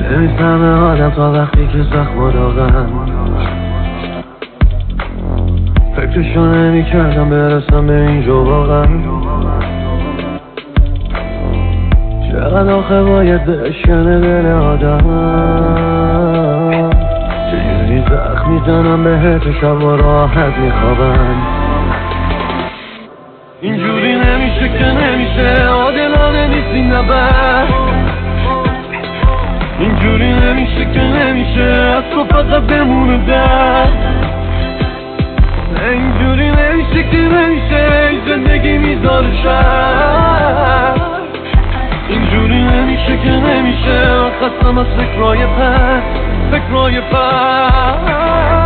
نمیفهمه آدم تا وقتی که زخم داغن. فکرشو نمی‌کردم برسم به اینجا واقعا. چقدر آخه باید بشکنه دل آدم. چجوری زخم میزنم بهت شب و راحت میخوابم. اینجوری نمیشه که نمیشه، عادلانه نیست این نبرد. اینجوری نمیشه که نمیشه، از تو فقط بمونه درد. اینجوری نمیشه که نمیشه، زندگی میذاره شر. اینجوری نمیشه که نمیشه، خستم از فکرای پس.